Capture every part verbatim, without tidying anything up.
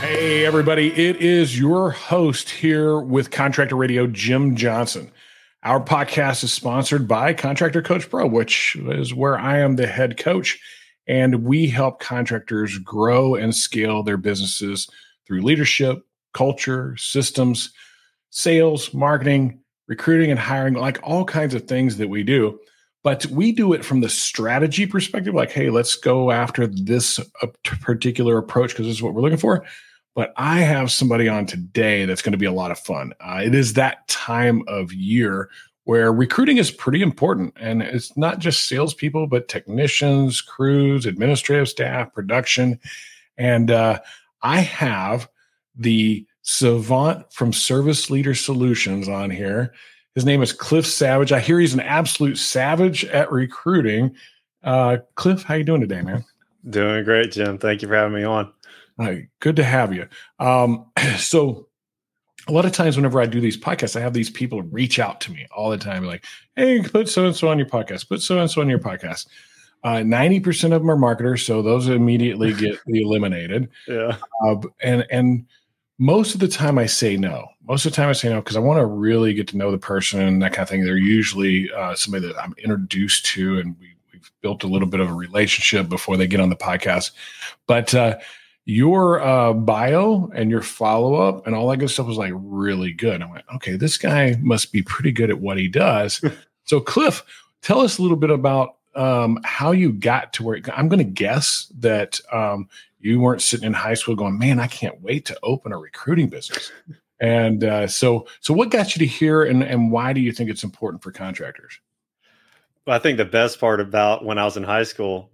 Hey, everybody. It is your host here with Contractor Radio, Jim Johnson. Our podcast is sponsored by Contractor Coach Pro, which is where I am the head coach, and we help contractors grow and scale their businesses through leadership, culture, systems, sales, marketing, recruiting, and hiring, like all kinds of things that we do. But we do it from the strategy perspective, like, hey, let's go after this particular approach because this is what we're looking for. But I have somebody on today that's going to be a lot of fun. Uh, it is that time of year where recruiting is pretty important. And it's not just salespeople, but technicians, crews, administrative staff, production. And uh, I have the savant from Service Leader Solutions on here. His name is Cliff Savage. I hear he's an absolute savage at recruiting. Uh, Cliff, how you doing today, man? Doing great, Jim. Thank you for having me on. Uh, good to have you. Um, so a lot of times whenever I do these podcasts, I have these people reach out to me all the time. Like, hey, put so-and-so on your podcast, put so-and-so on your podcast. Uh, ninety percent of them are marketers. So those immediately get eliminated. Yeah. Uh, and, and most of the time I say no. Most of the time I say no, because I want to really get to know the person and that kind of thing. They're usually uh, somebody that I'm introduced to, and we, we've built a little bit of a relationship before they get on the podcast. But, uh, your uh, bio and your follow-up and all that good stuff was like really good. I went, okay, this guy must be pretty good at what he does. So Cliff, tell us a little bit about um, how you got to where I'm going to guess that um, you weren't sitting in high school going, man, I can't wait to open a recruiting business. And uh, so, so what got you to here, and, and why do you think it's important for contractors? Well, I think the best part about when I was in high school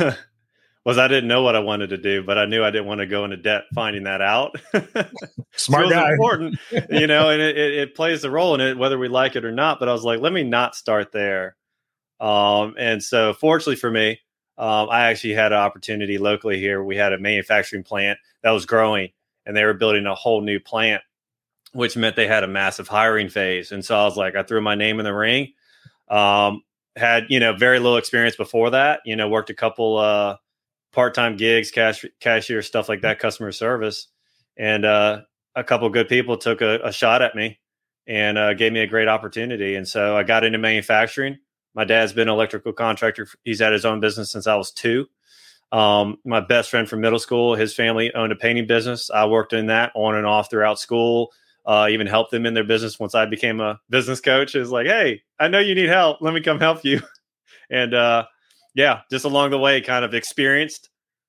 was I didn't know what I wanted to do, but I knew I didn't want to go into debt finding that out. Smart so guy. Important, you know, and it, it, it plays a role in it, whether we like it or not. But I was like, let me not start there. Um, and so fortunately for me, um, I actually had an opportunity locally here. We had a manufacturing plant that was growing, and they were building a whole new plant, which meant they had a massive hiring phase. And so I was like, I threw my name in the ring. Um, had, you know, very little experience before that, you know, worked a couple, uh, part-time gigs, cash, cashier, stuff like that, customer service. And uh, a couple of good people took a, a shot at me and uh, gave me a great opportunity. And so I got into manufacturing. My dad's been an electrical contractor. He's had his own business since I was two. Um, my best friend from middle school, his family owned a painting business. I worked in that on and off throughout school, uh, even helped them in their business. Once I became a business coach, it was like, hey, I know you need help. Let me come help you. and, uh, Yeah, just along the way, kind of experienced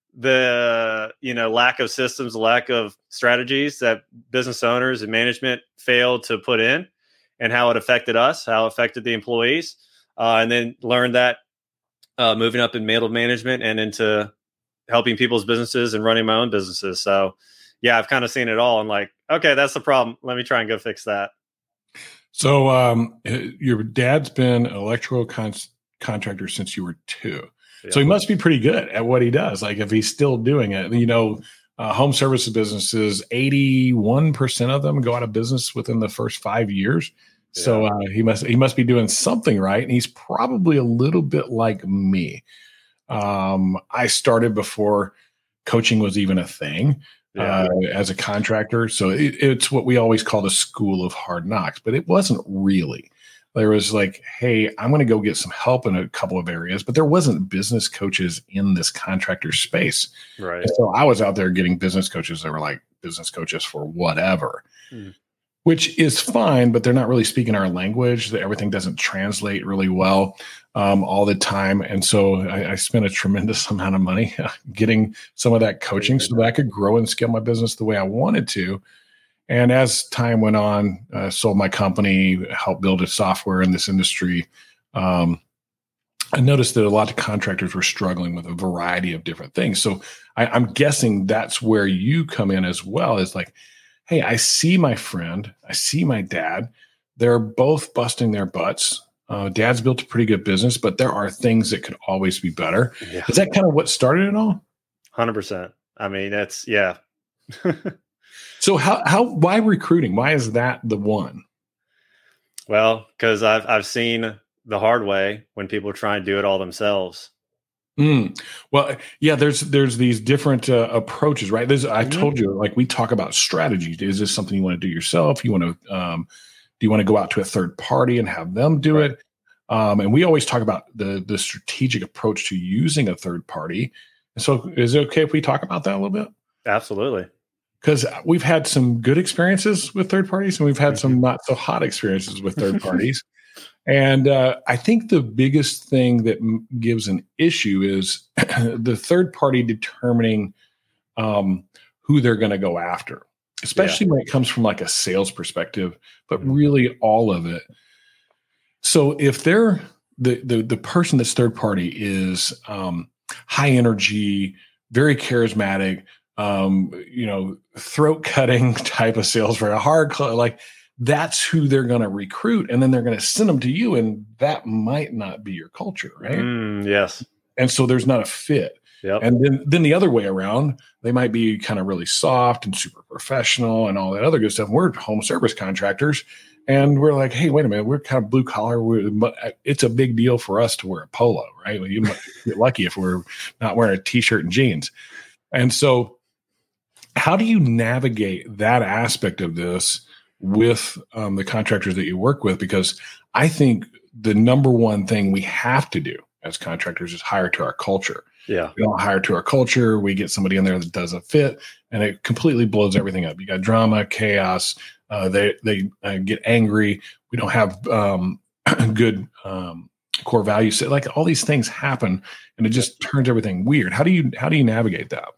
the, you know, lack of systems, lack of strategies that business owners and management failed to put in, and how it affected us, how it affected the employees, uh, and then learned that uh, moving up in middle management and into helping people's businesses and running my own businesses. So, yeah, I've kind of seen it all. And like, okay, that's the problem. Let me try and go fix that. So, um, your dad's been an electrical con- contractor since you were two. Yeah. So he must be pretty good at what he does. Like if he's still doing it, you know, uh, home services businesses, eighty-one percent of them go out of business within the first five years. Yeah. So uh, he must, he must be doing something right. And he's probably a little bit like me. Um, I started before coaching was even a thing. Yeah. Uh, as a contractor. So it, it's what we always called a school of hard knocks, but it wasn't really. There was like, hey, I'm going to go get some help in a couple of areas, but there wasn't business coaches in this contractor space. Right. And so I was out there getting business coaches that were like business coaches for whatever, mm. which is fine, but they're not really speaking our language. Everything doesn't translate really well um, all the time. And so I, I spent a tremendous amount of money getting some of that coaching so that I could grow and scale my business the way I wanted to. And as time went on, uh, sold my company, helped build a software in this industry. Um, I noticed that a lot of contractors were struggling with a variety of different things. So I, I'm guessing that's where you come in as well. Is like, hey, I see my friend, I see my dad. They're both busting their butts. Uh, Dad's built a pretty good business, but there are things that could always be better. Yeah. Is that kind of what started it all? one hundred percent. I mean, that's, yeah. So how, how, why recruiting? Why is that the one? Well, because I've, I've seen the hard way when people try and do it all themselves. Mm. Well, yeah, there's there's these different uh, approaches, right? There's, I Mm-hmm. told you, like we talk about strategy. Is this something you want to do yourself? You want to, um, do you want to go out to a third party and have them do Right. it? Um, and we always talk about the the strategic approach to using a third party. And so, is it okay if we talk about that a little bit? Absolutely. Because we've had some good experiences with third parties, and we've had Mm-hmm. some not so hot experiences with third parties. And uh, I think the biggest thing that m- gives an issue is the third party determining um, who they're going to go after, especially yeah. when it comes from like a sales perspective, but mm-hmm. really all of it. So if they're the the the person that's third party is um, high energy, very charismatic, um, you know, throat cutting type of sales, very hard, like. That's who they're going to recruit, and then they're going to send them to you, and that might not be your culture, right? Mm, yes. And so there's not a fit. Yep. And then, then the other way around, they might be kind of really soft and super professional and all that other good stuff. We're home service contractors, and we're like, hey, wait a minute, we're kind of blue collar. We're, it's a big deal for us to wear a polo, right? Well, you might get lucky if we're not wearing a t-shirt and jeans. And so how do you navigate that aspect of this with um, the contractors that you work with? Because I think the number one thing we have to do as contractors is hire to our culture. Yeah. We don't hire to our culture. We get somebody in there that doesn't fit, and it completely blows everything up. You got drama, chaos. Uh, they they uh, get angry. We don't have um, good um, core values. Like all these things happen, and it just turns everything weird. How do you how do you navigate that?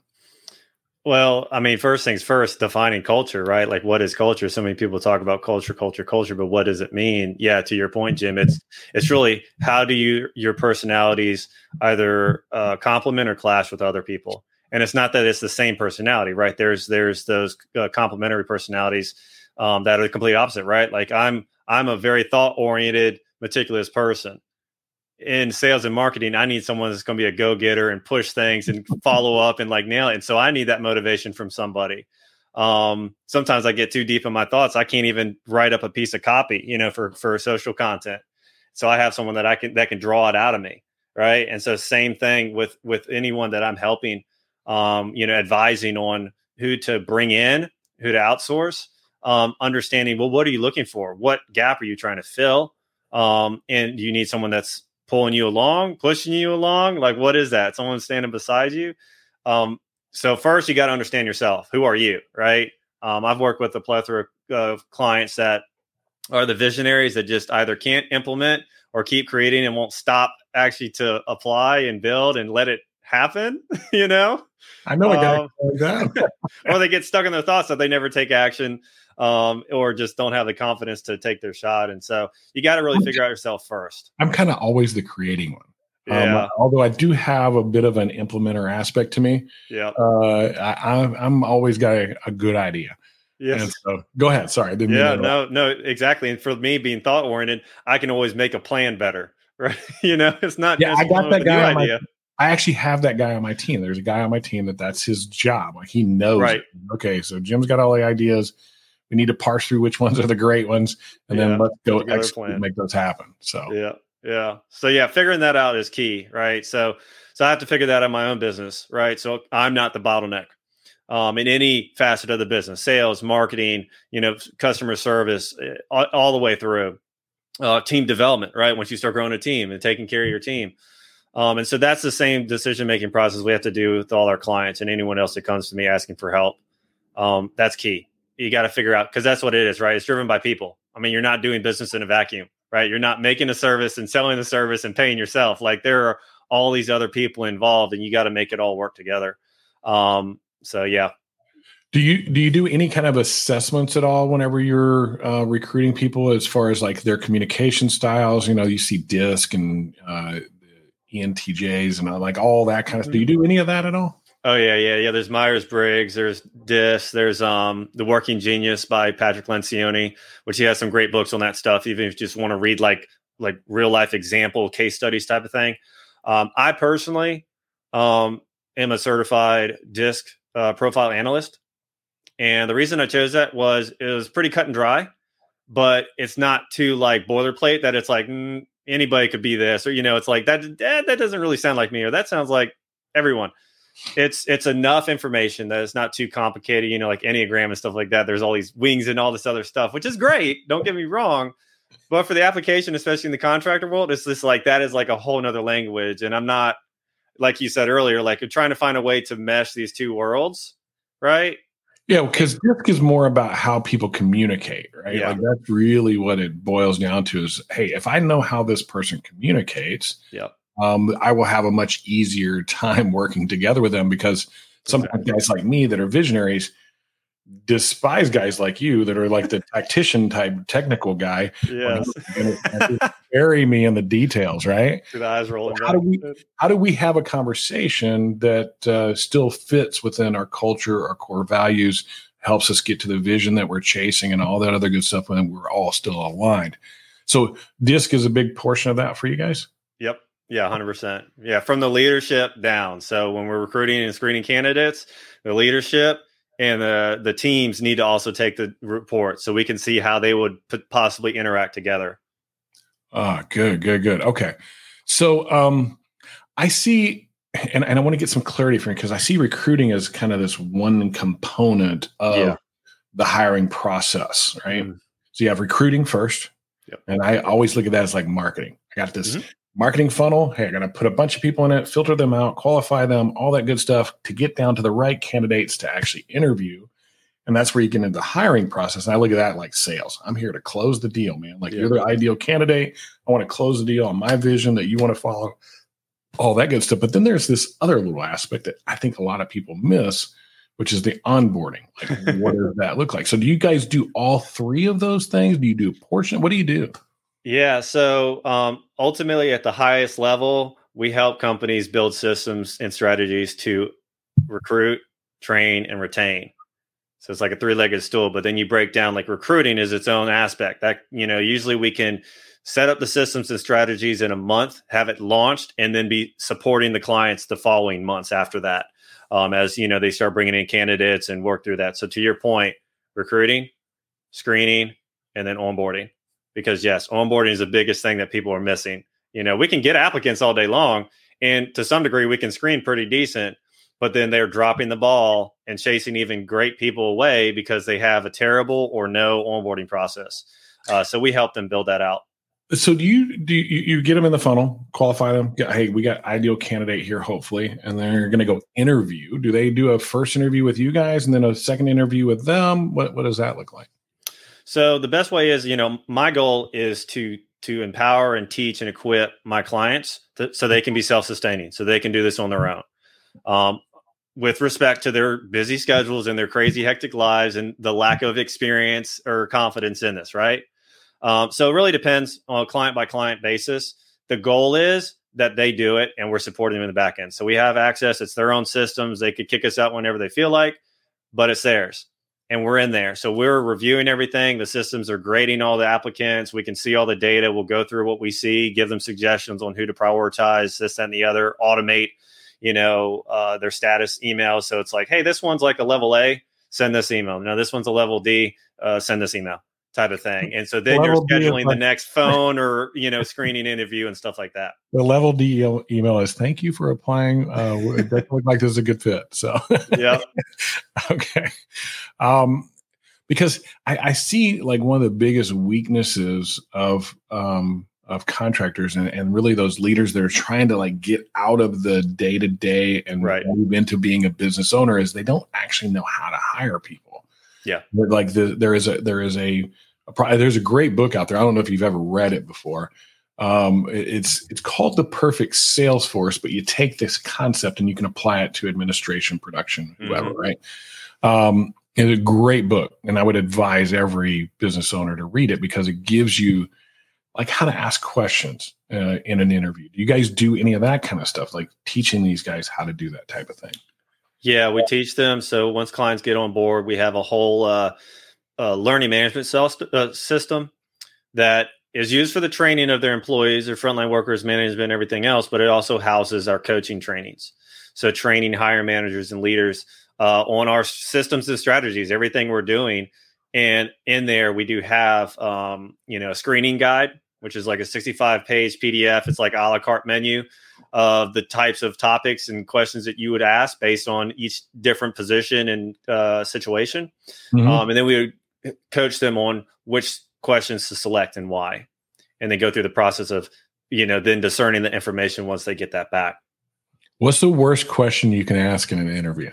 Well, I mean, first things first, defining culture, right? Like, what is culture? So many people talk about culture, culture, culture, but what does it mean? Yeah, to your point, Jim, it's it's really how do you your personalities either uh, complement or clash with other people? And it's not that it's the same personality, right? There's there's those uh, complementary personalities um, that are the complete opposite, right? Like I'm I'm a very thought oriented, meticulous person. In sales and marketing, I need someone that's going to be a go-getter and push things and follow up and like nail it. And so I need that motivation from somebody. Um, sometimes I get too deep in my thoughts. I can't even write up a piece of copy, you know, for, for social content. So I have someone that I can, that can draw it out of me. Right. And so same thing with, with anyone that I'm helping, um, you know, advising on who to bring in, who to outsource, um, understanding, well, what are you looking for? What gap are you trying to fill? Um, and you need someone that's pulling you along, pushing you along. Like, what is that? Someone standing beside you. Um, so first you got to understand yourself. Who are you? Right. Um, I've worked with a plethora of clients that are the visionaries that just either can't implement or keep creating and won't stop actually to apply and build and let it happen. You know, I know a guy um, like that. Or they get stuck in their thoughts that they never take action. Um, or just don't have the confidence to take their shot. And so you got to really figure out yourself first. I'm kind of always the creating one. Yeah. Um, although I do have a bit of an implementer aspect to me. Yeah. Uh, I, I'm always got a, a good idea. Yes. And so go ahead. Sorry. I didn't yeah, mean no, no, exactly. And for me being thought oriented, I can always make a plan better. Right. You know, it's not. Yeah. I got that guy on my, idea. I actually have that guy on my team. There's a guy on my team that that's his job. Like he knows. Right. It. Okay. So Jim's got all the ideas. We need to parse through which ones are the great ones, and yeah, then let's go execute and make those happen. So yeah, yeah. So yeah, figuring that out is key, right? So so I have to figure that out in my own business, right? So I'm not the bottleneck um, in any facet of the business: sales, marketing, you know, customer service, all, all the way through uh, team development, right? Once you start growing a team and taking care of your team. Um, and so that's the same decision-making process we have to do with all our clients and anyone else that comes to me asking for help. Um, that's key. You got to figure out, because that's what it is, right? It's driven by people. I mean, you're not doing business in a vacuum, right? You're not making a service and selling the service and paying yourself. Like there are all these other people involved, and you got to make it all work together. Um, so yeah. Do you do you do any kind of assessments at all whenever you're uh, recruiting people, as far as like their communication styles? You know, you see DISC and uh, E N T Js and uh, like all that kind of stuff. Do you do any of that at all? Oh yeah, yeah, yeah. There's Myers-Briggs, there's DISC, there's um The Working Genius by Patrick Lencioni, which he has some great books on that stuff. Even if you just want to read like like real life example case studies type of thing. Um, I personally um am a certified DISC uh, profile analyst, and the reason I chose that was it was pretty cut and dry, but it's not too like boilerplate that it's like mm, anybody could be this, or, you know, it's like that, that, that doesn't really sound like me, or that sounds like everyone. It's, it's enough information that it's not too complicated, you know, like Enneagram and stuff like that. There's all these wings and all this other stuff, which is great. Don't get me wrong. But for the application, especially in the contractor world, it's just like, that is like a whole nother language. And I'm not, like you said earlier, like you're trying to find a way to mesh these two worlds. Right. Yeah, because DISC is more about how people communicate, right? Yeah. Like that's really what it boils down to is, hey, if I know how this person communicates, yep. um, I will have a much easier time working together with them, because sometimes exactly. guys like me that are visionaries despise guys like you that are like the tactician type technical guy. Yes. Bury me in the details, right? The eyes rolling. How do we how do we have a conversation that uh, still fits within our culture, our core values, helps us get to the vision that we're chasing and all that other good stuff when we're all still aligned? So DISC is a big portion of that for you guys? Yep. Yeah, one hundred percent. Yeah, from the leadership down. So when we're recruiting and screening candidates, the leadership and the, the teams need to also take the report so we can see how they would p- possibly interact together. Ah, good, good, good. Okay. So um, I see, and, and I want to get some clarity from you, because I see recruiting as kind of this one component of yeah. the hiring process, right? Mm-hmm. So you have recruiting first. Yep. And I always look at that as like marketing. I got this mm-hmm. marketing funnel. Hey, I'm going to put a bunch of people in it, filter them out, qualify them, all that good stuff to get down to the right candidates to actually interview. And that's where you get into the hiring process. And I look at that like sales. I'm here to close the deal, man. Like yeah. you're the ideal candidate. I want to close the deal on my vision that you want to follow, all that good stuff. But then there's this other little aspect that I think a lot of people miss, which is the onboarding. Like, what does that look like? So do you guys do all three of those things? Do you do a portion? What do you do? Yeah. So um, ultimately at the highest level, we help companies build systems and strategies to recruit, train, and retain. So it's like a three-legged stool, but then you break down like recruiting is its own aspect that, you know, usually we can set up the systems and strategies in a month, have it launched, and then be supporting the clients the following months after that. Um, as, you know, they start bringing in candidates and work through that. So to your point, recruiting, screening, and then onboarding, because yes, onboarding is the biggest thing that people are missing. You know, we can get applicants all day long, and to some degree we can screen pretty decent, but then they're dropping the ball and chasing even great people away because they have a terrible or no onboarding process. Uh, so we help them build that out. So do you do you, you get them in the funnel, qualify them? Get, hey, we got ideal candidate here, hopefully, and they're going to go interview. Do they do a first interview with you guys and then a second interview with them? What what does that look like? So the best way is, you know, my goal is to to empower and teach and equip my clients to, so they can be self-sustaining, so they can do this on their own. Um, with respect to their busy schedules and their crazy hectic lives and the lack of experience or confidence in this, right? Um, so it really depends on a client by client basis. The goal is that they do it and we're supporting them in the back end. So we have access. It's their own systems. They could kick us out whenever they feel like, but it's theirs and we're in there. So we're reviewing everything. The systems are grading all the applicants. We can see all the data. We'll go through what we see, give them suggestions on who to prioritize, this, that, and the other, automate, you know, uh, their status emails. So it's like, hey, this one's like a level A, send this email. No, this one's a level D, uh, send this email type of thing. And so then level you're scheduling like, the next phone or, you know, screening interview and stuff like that. The level D email is thank you for applying. Uh, it doesn't look like this is a good fit. So, yeah. Okay. Um, because I, I see like one of the biggest weaknesses of, um, of contractors and, and really those leaders that are trying to like get out of the day to day and right. move into being a business owner is they don't actually know how to hire people. Yeah. But like the, there is a, there is a, a, there's a great book out there. I don't know if you've ever read it before. Um, it, it's, it's called The Perfect Salesforce, but you take this concept and you can apply it to administration, production, whoever, mm-hmm. right? Um, it's a great book. And I would advise every business owner to read it because it gives you like how to ask questions uh, in an interview. Do you guys do any of that kind of stuff? Like teaching these guys how to do that type of thing? Yeah, we teach them. So once clients get on board, we have a whole uh, uh, learning management self, uh, system that is used for the training of their employees, their frontline workers, management, everything else, but it also houses our coaching trainings. So training hire managers and leaders uh, on our systems and strategies, everything we're doing. And in there, we do have, um, you know, a screening guide which is like a sixty-five page P D F. It's like a la carte menu of the types of topics and questions that you would ask based on each different position and uh, situation. Mm-hmm. Um, and then we would coach them on which questions to select and why. And they go through the process of, you know, then discerning the information once they get that back. What's the worst question you can ask in an interview?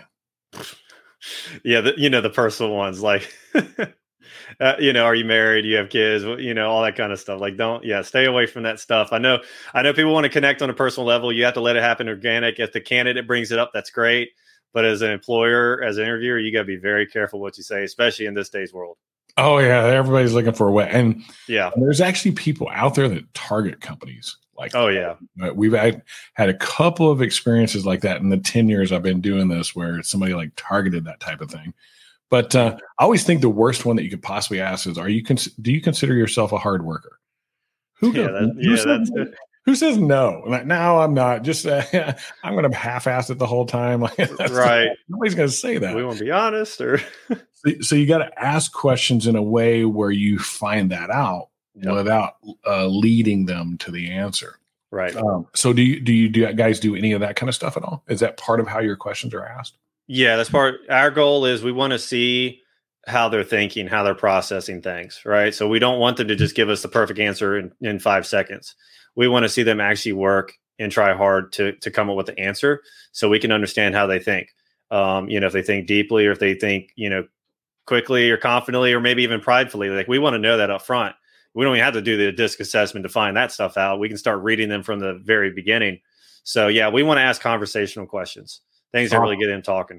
Yeah, the, you know, the personal ones like, uh, you know, are you married? Do you have kids? You know, all that kind of stuff. Like, don't, yeah, stay away from that stuff. I know, I know people want to connect on a personal level. You have to let it happen organic. If the candidate brings it up, that's great. But as an employer, as an interviewer, you got to be very careful what you say, especially in this day's world. Oh yeah, everybody's looking for a way, and yeah, and there's actually people out there that target companies like. Oh yeah, we've had had a couple of experiences like that in the ten years I've been doing this, where somebody like targeted that type of thing. But uh, I always think the worst one that you could possibly ask is, "Are you cons- do you consider yourself a hard worker?" Who yeah, goes, that, who yeah says, that's it. Who says no? Like, no, I'm not. Just uh, I'm going to half-ass it the whole time. Right? Nobody's going to say that. We want to be honest, or so, so you got to ask questions in a way where you find that out yep. without uh, leading them to the answer. Right. Um, so do you do you do you guys do any of that kind of stuff at all? Is that part of how your questions are asked? Yeah, that's part. Our goal is we want to see how they're thinking, how they're processing things, right? So we don't want them to just give us the perfect answer in, in five seconds. We want to see them actually work and try hard to to come up with the answer so we can understand how they think. Um, you know, if they think deeply or if they think, you know, quickly or confidently or maybe even pridefully. Like, we want to know that up front. We don't even have to do the DISC assessment to find that stuff out. We can start reading them from the very beginning. So, yeah, we want to ask conversational questions, things that really get them talking.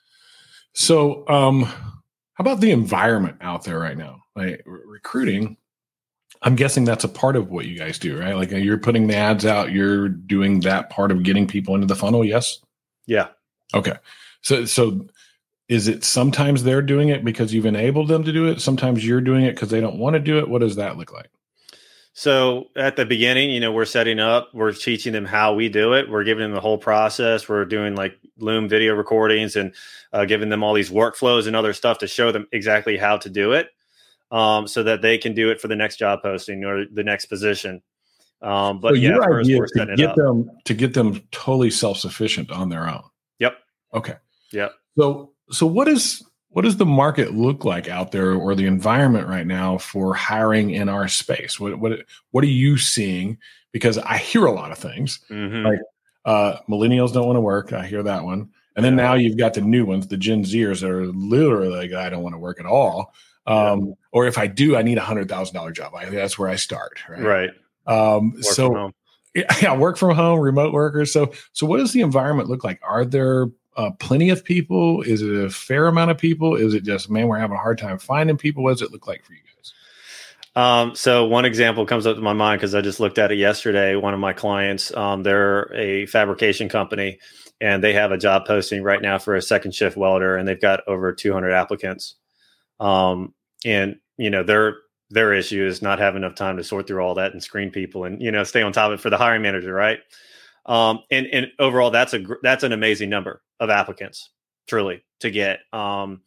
So, um, how about the environment out there right now? Like re- recruiting, I'm guessing that's a part of what you guys do, right? Like, you're putting the ads out, you're doing that part of getting people into the funnel. Yes. Yeah. Okay. So, so is it sometimes they're doing it because you've enabled them to do it? Sometimes you're doing it because they don't want to do it. What does that look like? So at the beginning, you know, we're setting up, we're teaching them how we do it. We're giving them the whole process. We're doing like Loom video recordings and uh, giving them all these workflows and other stuff to show them exactly how to do it, um, so that they can do it for the next job posting or the next position. Um, but so yeah, your first idea we're is to setting get it up. them to get them totally self-sufficient on their own. Yep. Okay. Yep. So, so what is what does the market look like out there, or the environment right now for hiring in our space? What what what are you seeing? Because I hear a lot of things Mm-hmm. like uh, millennials don't want to work. I hear that one, and then Yeah. now you've got the new ones, the Gen Zers that are literally like, I don't want to work at all. Um, Yeah. Or if I do, I need a hundred thousand dollar job. I, that's where I start. Right. Right. Um, Work so. from home. Yeah, work from home, remote workers. So, so what does the environment look like? Are there uh, plenty of people? Is it a fair amount of people? Is it just, man, we're having a hard time finding people? What does it look like for you guys? Um, so one example comes up to my mind because I just looked at it yesterday. One of my clients, um, they're a fabrication company, and they have a job posting right now for a second shift welder, and they've got over two hundred applicants. Um, and you know, their their issue is not having enough time to sort through all that and screen people and, you know, stay on top of it for the hiring manager. Right. Um, and, and overall, that's a, that's an amazing number of applicants truly to get. Um,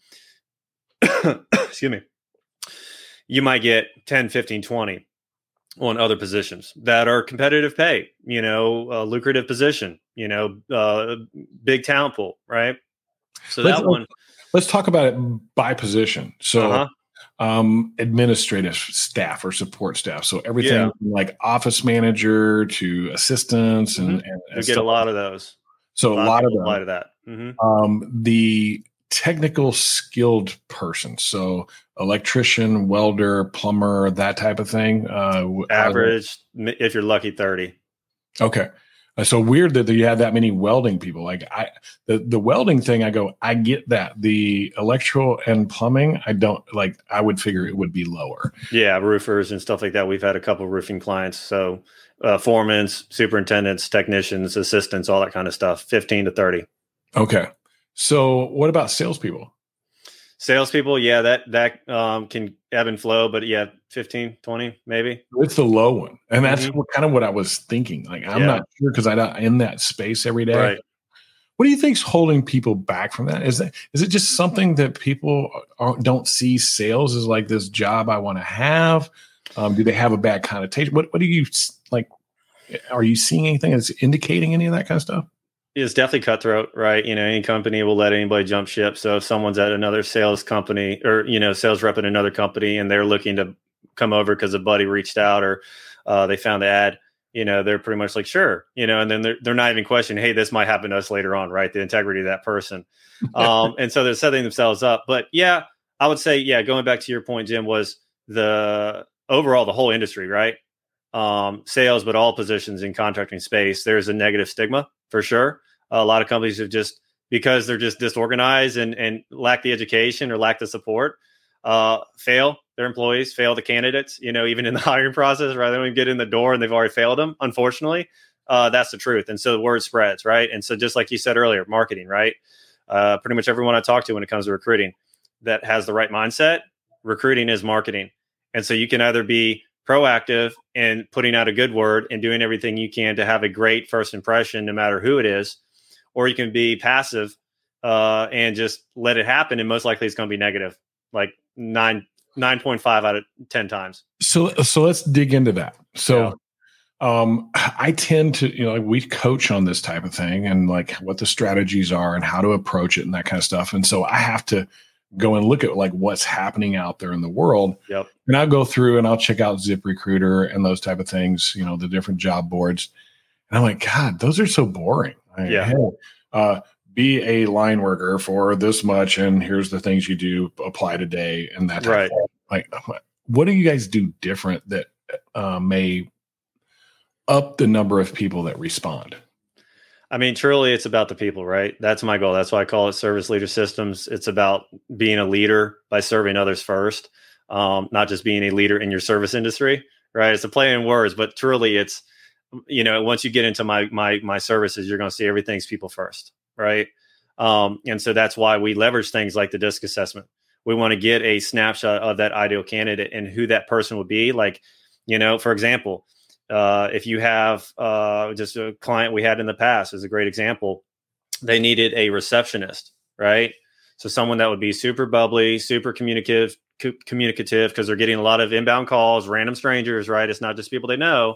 excuse me. You might get ten, fifteen, twenty on other positions that are competitive pay, you know, a lucrative position, you know, uh, big talent pool. Right. So let's, that one, let's talk about it by position. So, uh-huh. Um, administrative staff or support staff. So everything yeah. from like office manager to assistants and, mm-hmm. and, you and get a lot of those. So a lot, a lot of them apply to that. Mm-hmm. Um, the technical skilled person. So electrician, welder, plumber, that type of thing. Uh, Average, if you're lucky, thirty. Okay. So weird that you had that many welding people. Like I, the, the welding thing, I go, I get that. The electrical and plumbing, I don't like, I would figure it would be lower. Yeah. Roofers and stuff like that. We've had a couple of roofing clients. So uh, foremen, superintendents, technicians, assistants, all that kind of stuff, fifteen to thirty. Okay. So what about salespeople? Salespeople, yeah, that that um, can ebb and flow, but yeah, fifteen, twenty, maybe. It's the low one. And that's mm-hmm. what, kind of what I was thinking. Like, I'm yeah. not sure because I'm not in that space every day. Right. What do you think's holding people back from that? Is that is it just something that people are, don't see sales as like this job I want to have? Um, do they have a bad connotation? What What do you like? Are you seeing anything that's indicating any of that kind of stuff? It's definitely cutthroat, right? You know, any company will let anybody jump ship. So if someone's at another sales company or, you know, sales rep at another company and they're looking to come over because a buddy reached out or uh, they found the ad, you know, they're pretty much like, sure, you know, and then they're, they're not even questioning, hey, this might happen to us later on, right? The integrity of that person. Um, and so they're setting themselves up. But yeah, I would say, yeah, going back to your point, Jim, was the overall, the whole industry, right? Um, sales, but all positions in contracting space, there's a negative stigma for sure. A lot of companies have just, because they're just disorganized and, and lack the education or lack the support, uh, fail their employees, fail the candidates, you know, even in the hiring process, right? They don't even get in the door and they've already failed them. Unfortunately, uh, that's the truth. And so the word spreads, right? And so just like you said earlier, marketing, right? Uh, pretty much everyone I talk to when it comes to recruiting that has the right mindset, recruiting is marketing. And so you can either be proactive and putting out a good word and doing everything you can to have a great first impression, no matter who it is, or you can be passive uh, and just let it happen. And most likely it's going to be negative, like nine, nine point five out of ten times. So, so let's dig into that. So, yeah. um, I tend to, you know, like we coach on this type of thing and like what the strategies are and how to approach it and that kind of stuff. And so I have to go and look at like what's happening out there in the world. Yep. And I'll go through and I'll check out ZipRecruiter and those type of things, you know, the different job boards. And I'm like, God, those are so boring. Like, yeah. Hey, uh, be a line worker for this much. And here's the things you do, apply today. And that, type right. of thing. Like, what do you guys do different that uh, may up the number of people that respond? I mean, truly, it's about the people, right? That's my goal. That's why I call it Service Leader Systems. It's about being a leader by serving others first, um, not just being a leader in your service industry, right? It's a play in words, but truly, it's, you know, once you get into my my my services, you're going to see everything's people first, right? Um, and so that's why we leverage things like the DISC assessment. We want to get a snapshot of that ideal candidate and who that person would be. Like, you know, for example, Uh, if you have uh, just a client we had in the past is a great example. They needed a receptionist, right? So someone that would be super bubbly, super communicative, co- communicative because they're getting a lot of inbound calls, random strangers, right? It's not just people they know.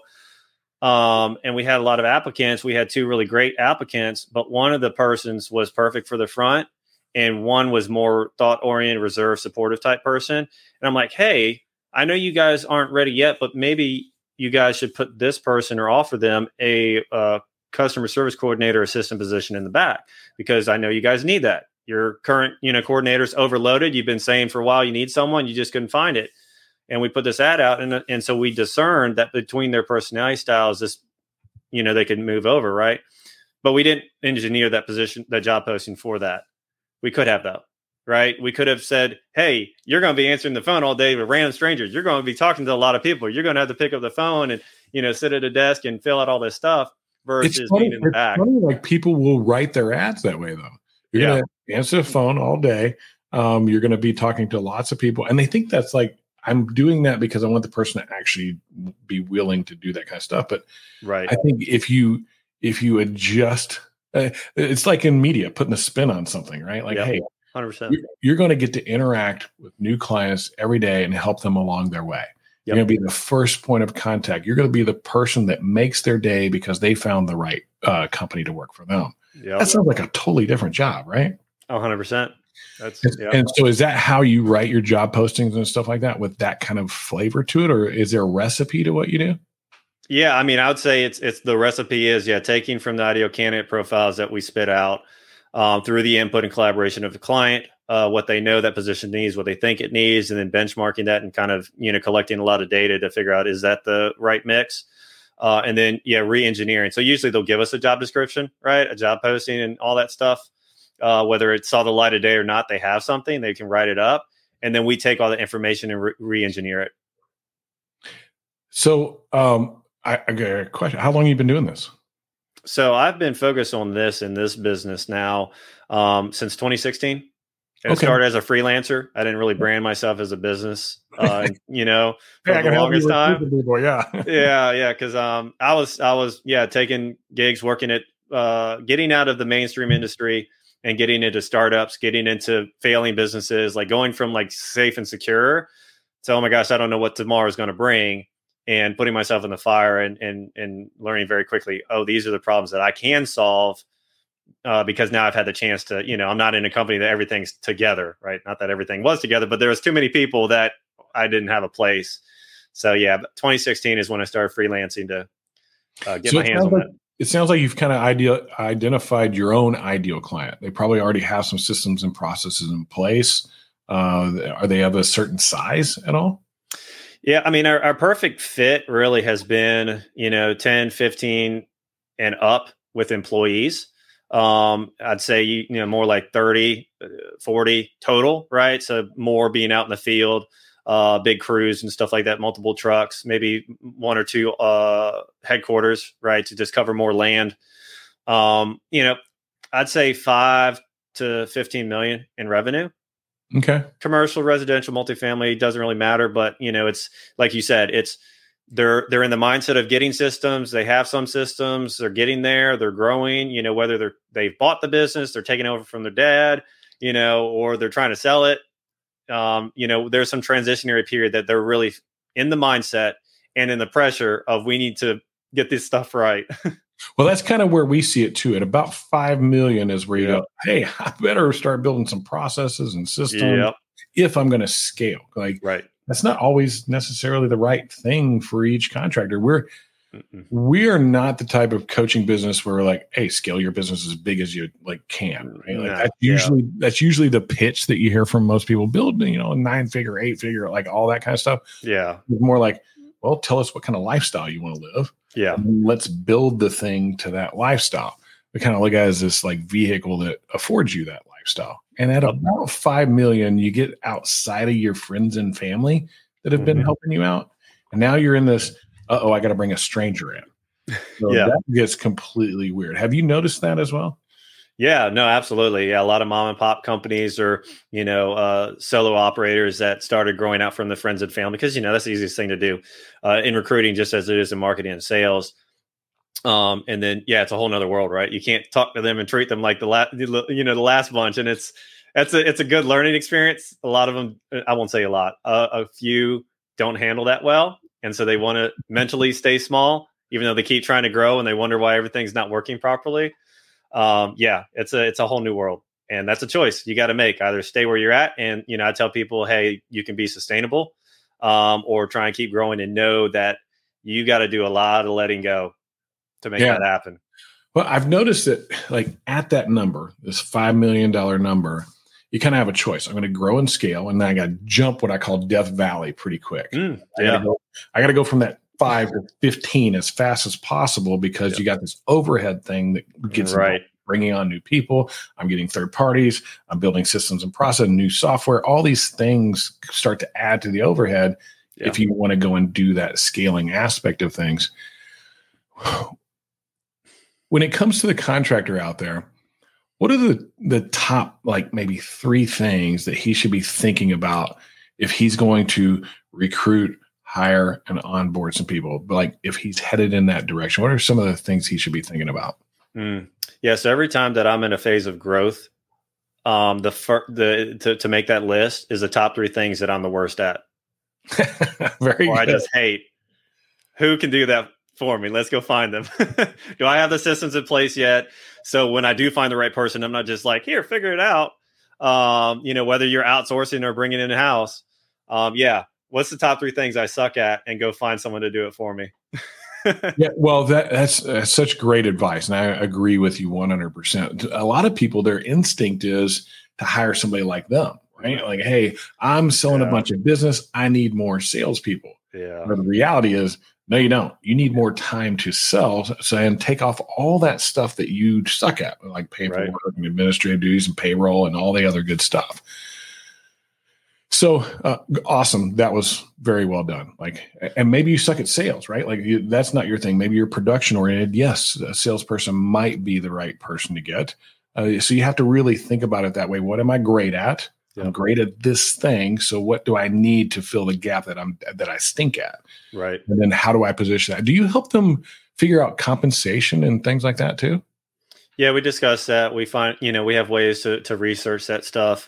Um, and we had a lot of applicants. We had two really great applicants, but one of the persons was perfect for the front and one was more thought-oriented, reserved, supportive type person. And I'm like, hey, I know you guys aren't ready yet, but maybe you guys should put this person or offer them a uh, customer service coordinator assistant position in the back, because I know you guys need that. Your current, you know, coordinator's overloaded. You've been saying for a while, you need someone, you just couldn't find it. And we put this ad out. And, and so we discerned that between their personality styles, this, you know, they could move over. Right. But we didn't engineer that position, that job posting for that. We could have though. Right. We could have said, hey, you're going to be answering the phone all day with random strangers. You're going to be talking to a lot of people. You're going to have to pick up the phone and, you know, sit at a desk and fill out all this stuff versus funny, being in the back. Funny, like people will write their ads that way, though. You're yeah. going to answer the phone all day. Um, you're going to be talking to lots of people. And they think that's like, I'm doing that because I want the person to actually be willing to do that kind of stuff. But right. I think if you, if you adjust, uh, it's like in media, putting a spin on something, right? Like, yep. hey, one hundred percent. You're going to get to interact with new clients every day and help them along their way. Yep. You're going to be the first point of contact. You're going to be the person that makes their day because they found the right uh, company to work for them. Yep. That sounds like a totally different job, right? one hundred percent. That's and, yep. and so is that how you write your job postings and stuff like that, with that kind of flavor to it? Or is there a recipe to what you do? Yeah, I mean, I would say it's it's the recipe is, yeah, taking from the ideal candidate profiles that we spit out um, through the input and collaboration of the client, uh, what they know that position needs, what they think it needs, and then benchmarking that and kind of, you know, collecting a lot of data to figure out, is that the right mix? Uh, and then, yeah, re-engineering. So usually they'll give us a job description, right? A job posting and all that stuff. Uh, whether it saw the light of day or not, they have something, they can write it up. And then we take all the information and re- re-engineer it. So um, I, I got a question. How long have you been doing this? So I've been focused on this in this business now um, since twenty sixteen. I okay. started as a freelancer. I didn't really brand myself as a business, uh, you know, for hey, the longest time. People, yeah, yeah, yeah. Because um, I was, I was, yeah, taking gigs, working at, uh, getting out of the mainstream industry and getting into startups, getting into failing businesses, like going from like safe and secure So, oh my gosh, I don't know what tomorrow is going to bring, and putting myself in the fire and, and, and learning very quickly, oh, these are the problems that I can solve. Uh, because now I've had the chance to, you know, I'm not in a company that everything's together, right? Not that everything was together, but there was too many people that I didn't have a place. So yeah, twenty sixteen is when I started freelancing to uh, get so my hands on like, that. It sounds like you've kind of idea, identified your own ideal client. They probably already have some systems and processes in place. Uh, are they of a certain size at all? Yeah. I mean, our, our perfect fit really has been, you know, ten, fifteen and up with employees. Um, I'd say, you know, more like thirty, forty total, right? So more being out in the field, uh, big crews and stuff like that, multiple trucks, maybe one or two, uh, headquarters, right? To just cover more land. Um, you know, I'd say five to fifteen million in revenue. Okay. Commercial, residential, multifamily, doesn't really matter, but you know, it's like you said, it's, They're they're in the mindset of getting systems. They have some systems. They're getting there. They're growing. You know, whether they're they've bought the business, they're taking over from their dad, you know, or they're trying to sell it. Um, you know, there's some transitionary period that they're really in the mindset and in the pressure of we need to get this stuff right. Well, that's kind of where we see it too. At about five million is where you Yep. go, hey, I better start building some processes and systems Yep. if I'm going to scale. Like, Right. that's not always necessarily the right thing for each contractor. We're Mm-mm. we are not the type of coaching business where we're like, hey, scale your business as big as you like can. Right? Like No, that's yeah. usually that's usually the pitch that you hear from most people. Build, you know, a nine figure, eight figure, like all that kind of stuff. Yeah. It's more like, well, tell us what kind of lifestyle you want to live. Yeah. And let's build the thing to that lifestyle. We kind of look at it as this like vehicle that affords you that lifestyle. And at about five million, you get outside of your friends and family that have been Mhm. helping you out. And now you're in this, uh-oh, I got to bring a stranger in. So Yeah. that gets completely weird. Have you noticed that as well? Yeah, no, absolutely. Yeah, a lot of mom and pop companies or, you know, uh, solo operators that started growing out from the friends and family because, you know, that's the easiest thing to do uh, in recruiting, just as it is in marketing and sales. Um, and then, yeah, it's a whole nother world, right? You can't talk to them and treat them like the last, you know, the last bunch. And it's, that's a, it's a good learning experience. A lot of them, I won't say a lot, uh, a few don't handle that well. And so they want to mentally stay small, even though they keep trying to grow and they wonder why everything's not working properly. Um, yeah, it's a, it's a whole new world, and that's a choice you got to make. Either stay where you're at. And, you know, I tell people, hey, you can be sustainable, um, or try and keep growing and know that you got to do a lot of letting go to make Yeah. that happen. Well, I've noticed that like at that number, this five million dollars number, you kind of have a choice. I'm going to grow and scale, and then I got to jump what I call Death Valley pretty quick. Mm, I yeah. gotta go, I got to go from that five to fifteen as fast as possible because Yep. you got this overhead thing that gets Right. involved, bringing on new people. I'm getting third parties. I'm building systems and process, new software. All these things start to add to the overhead Yeah. if you want to go and do that scaling aspect of things. When it comes to the contractor out there, what are the, the top, like maybe three things that he should be thinking about if he's going to recruit, hire, and onboard some people? But like if he's headed in that direction, what are some of the things he should be thinking about? Mm. Yeah. So every time that I'm in a phase of growth, um, the fir- the to, to make that list is the top three things that I'm the worst at, Very or good. I just hate. Who can do that for me? Let's go find them. Do I have the systems in place yet? So when I do find the right person, I'm not just like, here, figure it out. Um, you know, whether you're outsourcing or bringing it in house. Um, yeah. What's the top three things I suck at, and go find someone to do it for me? Yeah, well, that, that's, that's such great advice. And I agree with you one hundred percent. A lot of people, their instinct is to hire somebody like them, right? Like, hey, I'm selling Yeah. a bunch of business. I need more salespeople. Yeah. But the reality is, no, you don't. You need more time to sell. So, and take off all that stuff that you suck at, like paperwork Right. and administrative duties and payroll and all the other good stuff. So uh, awesome. That was very well done. Like, and maybe you suck at sales, right? Like you, that's not your thing. Maybe you're production oriented. Yes, a salesperson might be the right person to get. Uh, so you have to really think about it that way. What am I great at? Yeah. I'm great at this thing. So what do I need to fill the gap that I'm that I stink at? Right. And then how do I position that? Do you help them figure out compensation and things like that too? Yeah, we discussed that. We find, you know, we have ways to to research that stuff.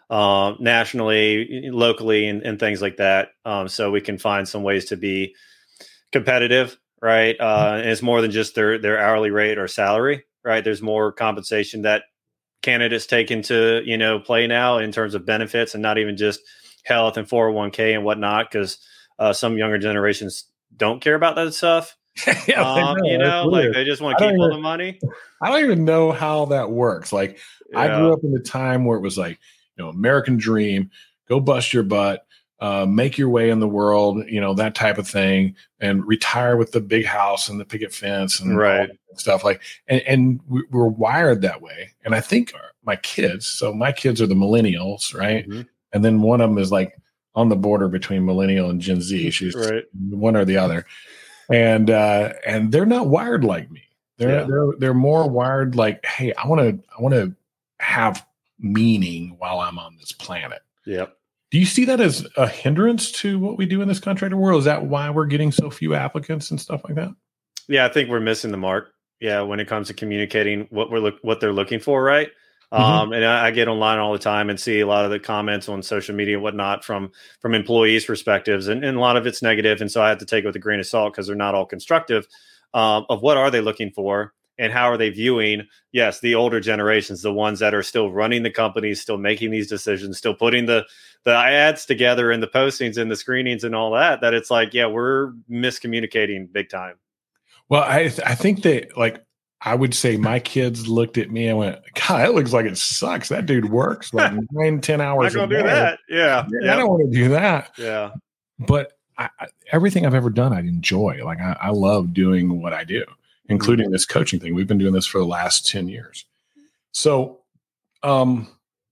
um, nationally, locally, and, and things like that. Um, so we can find some ways to be competitive, right? Uh, and it's more than just their their hourly rate or salary, right? There's more compensation that candidates take into, you know, play now in terms of benefits, and not even just health and four oh one k and whatnot, because uh, some younger generations don't care about that stuff. yeah, um, know. You know, like they just want to keep all the money. I don't even know how that works. Like yeah. I grew up in the time where it was like, you know, American dream, go bust your butt, uh, make your way in the world, you know, that type of thing, and retire with the big house and the picket fence and right. stuff like, and, and we, we're wired that way. And I think my kids, so my kids are the millennials, right? Mm-hmm. And then one of them is like on the border between millennial and Gen Z. She's right. one or the other. And, uh, and they're not wired like me. They're, yeah. they're, they're more wired like, hey, I want to, I want to have meaning while I'm on this planet. Yep. Do you see that as a hindrance to what we do in this contractor world? Is that why we're getting so few applicants and stuff like that? Yeah, I think we're missing the mark. Yeah, when it comes to communicating what we're look, what they're looking for, right? Mm-hmm. Um, and I, I get online all the time and see a lot of the comments on social media and whatnot from from employees' perspectives, and, and a lot of it's negative. And so I have to take it with a grain of salt because they're not all constructive. Um, of what are they looking for? And how are they viewing, yes, the older generations, the ones that are still running the companies, still making these decisions, still putting the the ads together and the postings and the screenings and all that, that it's like, yeah, we're miscommunicating big time. Well, I th- I think that, like, I would say my kids looked at me and went, God, that looks like it sucks. That dude works like nine, ten hours I'm not gonna do that. Yeah. yeah I don't want to do that. Yeah. But I, I, everything I've ever done, I enjoy. Like, I, I love doing what I do, including this coaching thing. We've been doing this for the last ten years. So, um,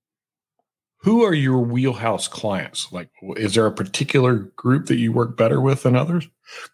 who are your wheelhouse clients? Like, is there a particular group that you work better with than others?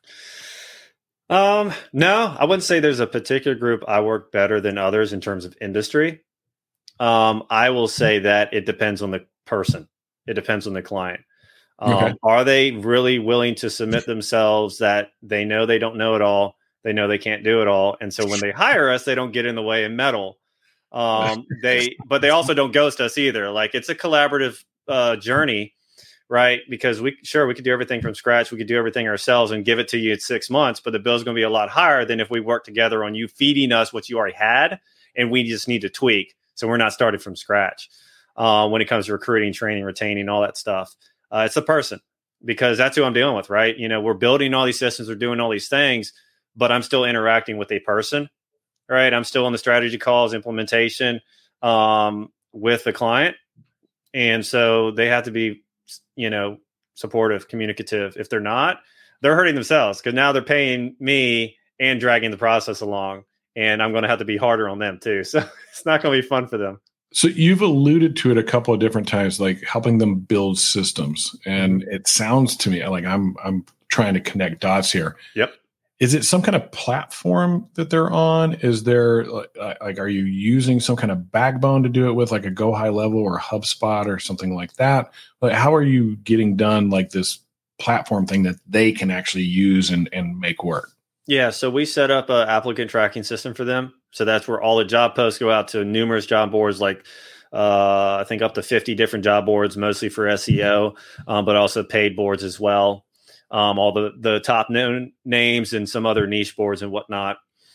Um, no, I wouldn't say there's a particular group I work better than others in terms of industry. Um, I will say that it depends on the person. It depends on the client. Um, okay. Are they really willing to submit themselves that they know they don't know it all? They know they can't do it all. And so when they hire us, they don't get in the way and meddle. Um, they, but they also don't ghost us either. Like, it's a collaborative uh, journey, right? Because we, sure, we could do everything from scratch. We could do everything ourselves and give it to you in six months, but the bill's going to be a lot higher than if we work together on you feeding us what you already had, and we just need to tweak. So we're not starting from scratch. Uh, when it comes to recruiting, training, retaining, all that stuff, uh, it's the person, because that's who I'm dealing with, right? You know, we're building all these systems, we're doing all these things, but I'm still interacting with a person, right? I'm still on the strategy calls, implementation um, with the client. And so they have to be, you know, supportive, communicative. If they're not, they're hurting themselves, because now they're paying me and dragging the process along, and I'm going to have to be harder on them too. So it's not going to be fun for them. So you've alluded to it a couple of different times, like helping them build systems. And it sounds to me like I'm, I'm trying to connect dots here. Yep. Is it some kind of platform that they're on? Is there like, like, are you using some kind of backbone to do it with, like a Go High Level or HubSpot or something like that? Like, how are you getting done like this platform thing that they can actually use and, and make work? Yeah. So we set up an applicant tracking system for them. So that's where all the job posts go out to numerous job boards, like uh, I think up to fifty different job boards, mostly for S E O, um, but also paid boards as well. Um, all the, the top known names and some other niche boards and whatnot.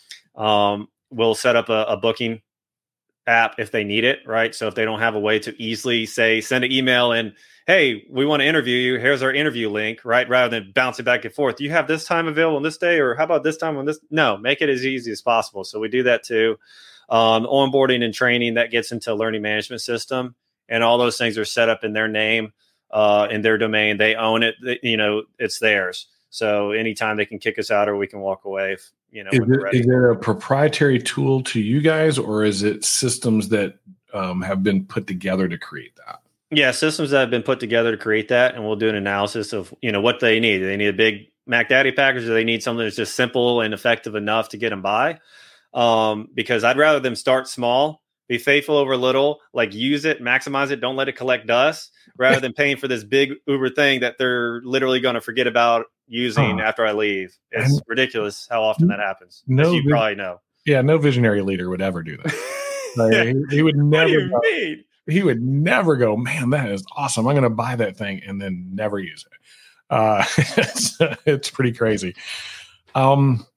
Um, we'll set up a, a booking app if they need it, right? So if they don't have a way to easily say, send an email and, hey, we want to interview you. Here's our interview link, right? Rather than bounce it back and forth. You have this time available on this day, or how about this time on this? No, make it as easy as possible. So we do that too. Um, onboarding and training, that gets into learning management system, and all those things are set up in their name. Uh, in their domain, they own it. They, you know, it's theirs. So anytime they can kick us out, or we can walk away. If, you know, is it, is there a proprietary tool to you guys, or is it systems that um, have been put together to create that? Yeah, systems that have been put together to create that, and we'll do an analysis of, you know, what they need. Do they need a big Mac Daddy package, or they need something that's just simple and effective enough to get them by? Um, because I'd rather them start small, be faithful over little, like use it, maximize it, don't let it collect dust, rather than paying for this big Uber thing that they're literally going to forget about using huh. after I leave. It's and ridiculous how often that happens. No, as you vi- probably know. Yeah, no visionary leader would ever do that. Like, yeah. he, he would never. What do you mean? he would never go, man, that is awesome. I'm going to buy that thing and then never use it. Uh, it's, it's pretty crazy. Um,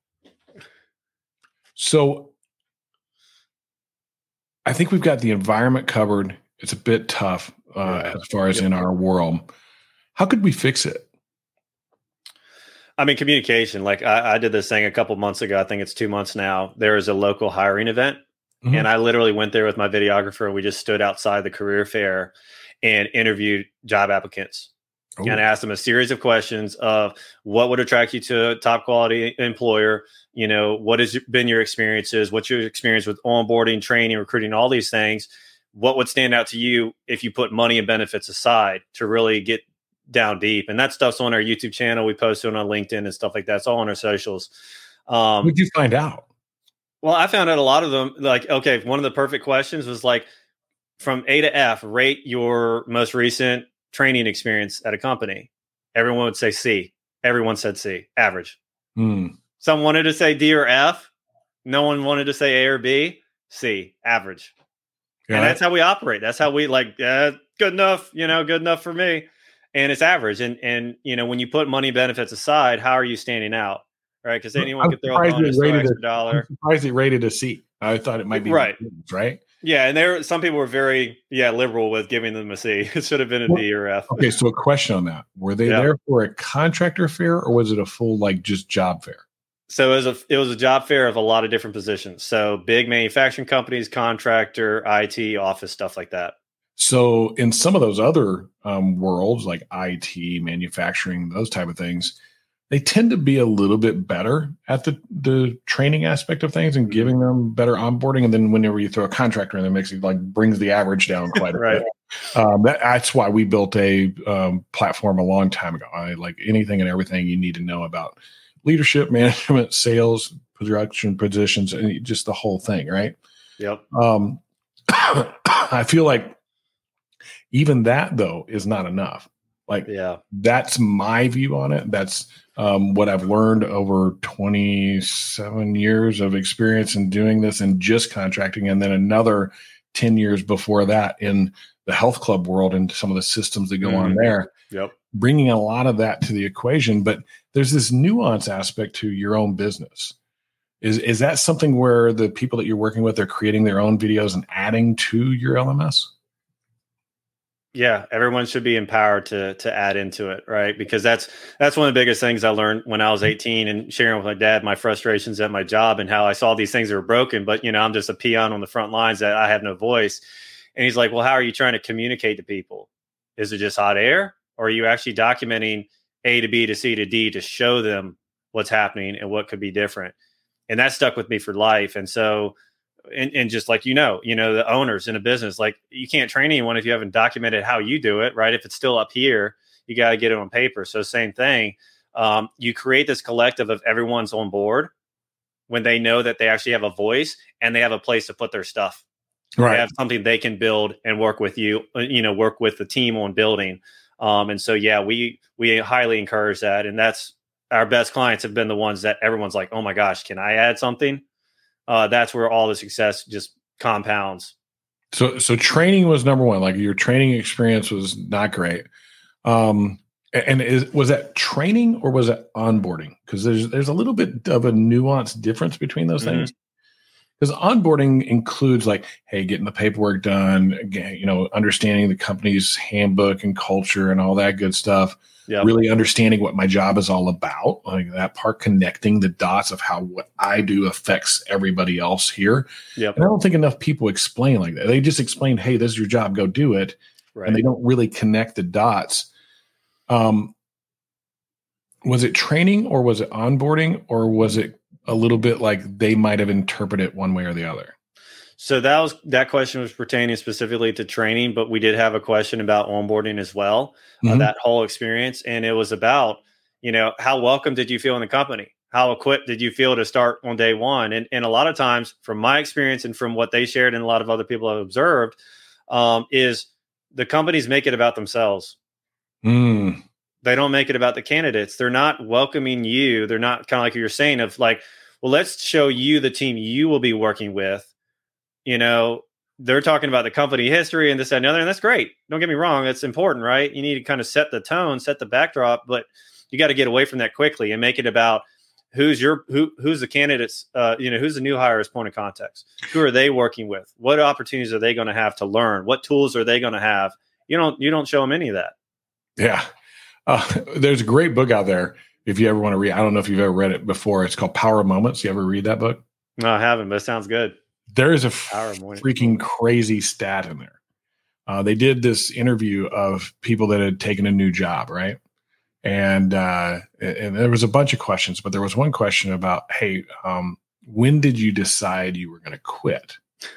so I think we've got the environment covered. It's a bit tough uh, yeah. as far as yep. in our world. How could we fix it? I mean, communication. Like I, I did this thing a couple months ago. I think it's two months now. There is a local hiring event. Mm-hmm. And I literally went there with my videographer and we just stood outside the career fair and interviewed job applicants. Ooh. And asked them a series of questions of what would attract you to a top quality employer? You know, what has been your experiences? What's your experience with onboarding, training, recruiting, all these things? What would stand out to you if you put money and benefits aside to really get down deep? And that stuff's on our YouTube channel. We post it on LinkedIn and stuff like that. It's all on our socials. Um, what did you find out? Well, I found out a lot of them, like, okay, one of the perfect questions was like, from A to F, rate your most recent training experience at a company. Everyone would say C. Everyone said C, average. Hmm. Some wanted to say D or F. No one wanted to say A or B. C, average. Yeah. And that's how we operate. That's how we like, yeah, good enough, you know, good enough for me. And it's average. And, and you know, when you put money benefits aside, how are you standing out? Right? Because anyone I'm could throw a bonus or extra a, dollar. I'm surprised it rated a C. I thought it might be right. right? Yeah, and there some people were very yeah liberal with giving them a C. It should have been a well, D or F. Okay, so a question on that: were they yeah. there for a contractor fair, or was it a full like just job fair? So it was a it was a job fair of a lot of different positions. So big manufacturing companies, contractor, I T, office, stuff like that. So in some of those other um, worlds, like I T, manufacturing, those type of things, they tend to be a little bit better at the, the training aspect of things and giving them better onboarding. And then whenever you throw a contractor in the mix, it like brings the average down quite a right. bit. Um, that, that's why we built a um, platform a long time ago. I like anything and everything you need to know about leadership, management, sales, production positions, and just the whole thing. Right. Yep. Um, I feel like even that though is not enough. Like, yeah, that's my view on it. That's um, what I've learned over twenty-seven years of experience in doing this and just contracting. And then another ten years before that in the health club world and some of the systems that go mm-hmm. on there. Yep. Bringing a lot of that to the equation. But there's this nuance aspect to your own business. Is, is that something where the people that you're working with are creating their own videos and adding to your L M S? Yeah, everyone should be empowered to to add into it, right? Because that's that's one of the biggest things I learned when I was eighteen and sharing with my dad my frustrations at my job and how I saw these things that were broken, but you know, I'm just a peon on the front lines that I have no voice. And he's like, "Well, how are you trying to communicate to people? Is it just hot air, or are you actually documenting A to B to C to D to show them what's happening and what could be different?" And that stuck with me for life. And so And, and just like, you know, you know, the owners in a business, like you can't train anyone if you haven't documented how you do it, right? If it's still up here, you got to get it on paper. So same thing. Um, you create this collective of everyone's on board when they know that they actually have a voice and they have a place to put their stuff. Right. They have something they can build and work with you, you know, work with the team on building. Um, and so, yeah, we, we highly encourage that. And that's our best clients have been the ones that everyone's like, oh my gosh, can I add something? Uh, that's where all the success just compounds. So, so training was number one. Like your training experience was not great. Um, and is, was that training or was it onboarding? Because there's there's a little bit of a nuanced difference between those mm-hmm. things. Because onboarding includes like, hey, getting the paperwork done, you know, understanding the company's handbook and culture and all that good stuff. Yep. Really understanding what my job is all about, like that part, connecting the dots of how what I do affects everybody else here. Yep. And I don't think enough people explain like that. They just explain, hey, this is your job, go do it. Right. And they don't really connect the dots. Um, was it training or was it onboarding or was it a little bit like they might have interpreted it one way or the other? So that was that question was pertaining specifically to training, but we did have a question about onboarding as well, mm-hmm. uh, that whole experience. And it was about, you know, how welcome did you feel in the company? How equipped did you feel to start on day one? And, and a lot of times from my experience and from what they shared and a lot of other people I've observed um, is the companies make it about themselves. Mm. They don't make it about the candidates. They're not welcoming you. They're not kind of like you're saying of like, well, let's show you the team you will be working with. You know, they're talking about the company history and this, that, and the other. And that's great. Don't get me wrong. That's important, right? You need to kind of set the tone, set the backdrop, but you got to get away from that quickly and make it about who's your, who, who's the candidates, uh, you know, who's the new hire's point of context? Who are they working with? What opportunities are they going to have to learn? What tools are they going to have? You don't, you don't show them any of that. Yeah. Uh, there's a great book out there. If you ever want to read, I don't know if you've ever read it before. It's called Power of Moments. You ever read that book? No, I haven't, but it sounds good. There is a freaking crazy stat in there. Uh, they did this interview of people that had taken a new job, right? And uh, and there was a bunch of questions, but there was one question about, hey, um, when did you decide you were going to quit?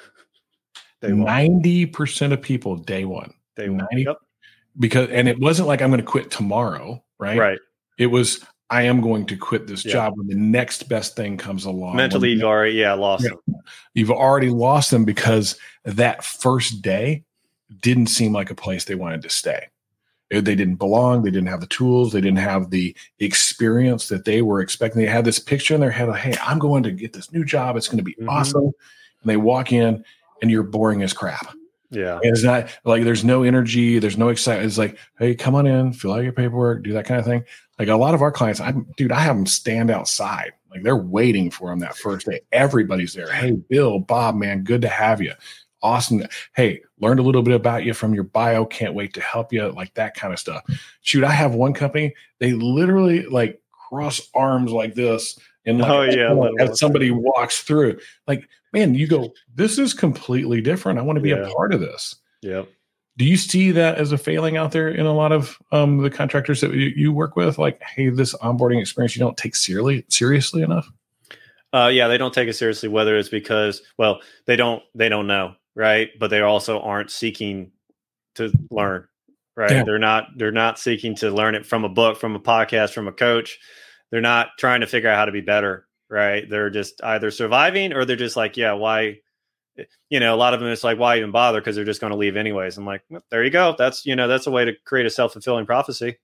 ninety percent of people, day one. Day one. ninety Yep. Because, and it wasn't like I'm going to quit tomorrow, right? Right. It was, I am going to quit this yeah. job when the next best thing comes along. Mentally, you've already, yeah, lost them. You've already lost them because that first day didn't seem like a place they wanted to stay. They didn't belong. They didn't have the tools. They didn't have the experience that they were expecting. They had this picture in their head of, hey, I'm going to get this new job. It's going to be mm-hmm. awesome. And they walk in and you're boring as crap. Yeah. And it's not like there's no energy. There's no excitement. It's like, hey, come on in, fill out your paperwork, do that kind of thing. Like a lot of our clients, I dude, I have them stand outside. Like they're waiting for them that first day. Everybody's there. Hey, Bill, Bob, man, good to have you. Awesome. Hey, learned a little bit about you from your bio. Can't wait to help you. Like that kind of stuff. Shoot, I have one company. They literally like cross arms like this. And like, oh, yeah, as somebody walks through, like, man, you go, this is completely different. I want to be yeah. a part of this. Yep. Do you see that as a failing out there in a lot of um, the contractors that you, you work with? Like, hey, this onboarding experience you don't take seriously seriously enough? Uh, yeah, they don't take it seriously. Whether it's because, well, they don't they don't know, right? But they also aren't seeking to learn, right? Yeah. They're not they're not seeking to learn it from a book, from a podcast, from a coach. They're not trying to figure out how to be better, right? They're just either surviving or they're just like, yeah, why? You know, a lot of them, it's like, why even bother? Because they're just going to leave anyways. I'm like, well, there you go. That's, you know, that's a way to create a self-fulfilling prophecy.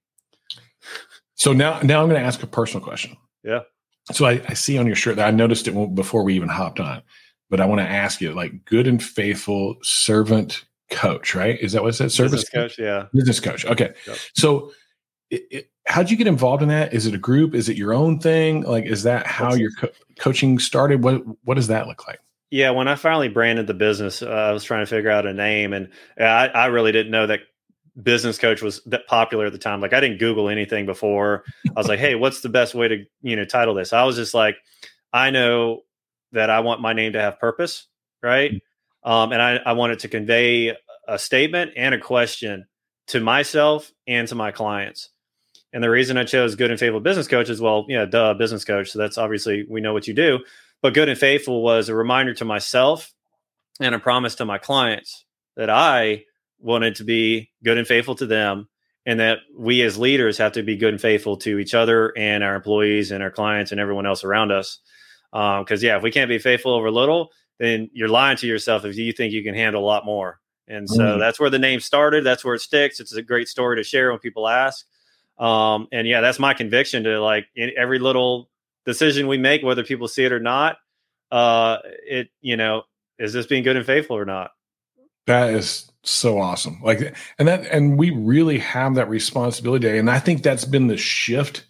So now, now I'm going to ask a personal question. Yeah. So I, I see on your shirt that I noticed it before we even hopped on, but I want to ask you, like, good and faithful servant coach, right? Is that what it says? Service Business coach. Yeah. Business coach. Okay. Yep. So it, it, how'd you get involved in that? Is it a group? Is it your own thing? Like, is that how That's your co- coaching started? What, what does that look like? Yeah, when I finally branded the business, uh, I was trying to figure out a name, and I, I really didn't know that business coach was that popular at the time. Like, I didn't Google anything before. I was like, hey, what's the best way to, you know, title this? I was just like, I know that I want my name to have purpose, right? Um, and I, I wanted to convey a statement and a question to myself and to my clients. And the reason I chose Good and Faithful Business Coach is, well, yeah, duh, business coach. So that's obviously, we know what you do. But Good and Faithful was a reminder to myself and a promise to my clients that I wanted to be good and faithful to them, and that we as leaders have to be good and faithful to each other and our employees and our clients and everyone else around us. Because, um, yeah, if we can't be faithful over little, then you're lying to yourself if you think you can handle a lot more. And so mm. that's where the name started. That's where it sticks. It's a great story to share when people ask. Um, and, yeah, that's my conviction to, like, in every little decision we make, whether people see it or not, uh, it, you know, is this being good and faithful or not? That is so awesome. Like, and that, and we really have that responsibility. And I think that's been the shift,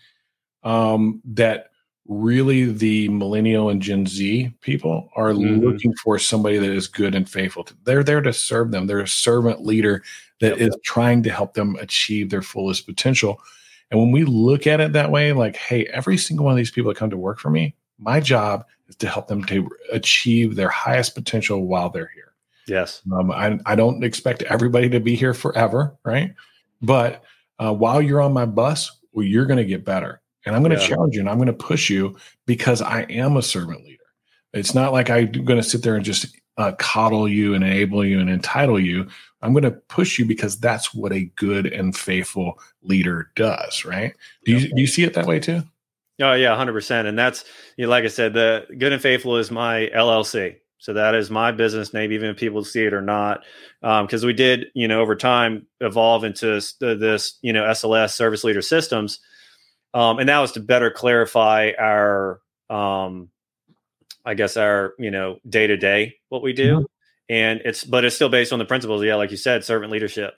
um, that really the millennial and Gen Z people are mm-hmm. looking for somebody that is good and faithful. They're there to serve them. They're a servant leader that yep. is trying to help them achieve their fullest potential. And when we look at it that way, like, hey, every single one of these people that come to work for me, my job is to help them to achieve their highest potential while they're here. Yes. Um, I, I don't expect everybody to be here forever, right? But uh, while you're on my bus, well, you're going to get better. And I'm going to yeah. challenge you and I'm going to push you because I am a servant leader. It's not like I'm going to sit there and just uh, coddle you and enable you and entitle you. I'm going to push you because that's what a good and faithful leader does, right? Do you, do you see it that way too? Oh, yeah, one hundred percent. And that's, you know, like I said, the Good and Faithful is my L L C. So that is my business name, even if people see it or not. Because um, we did, you know, over time evolve into this, you know, S L S, Service Leader Systems. Um, and that was to better clarify our, um, I guess, our, you know, day to day, what we do. Mm-hmm. And it's, but it's still based on the principles. Yeah. Like you said, servant leadership.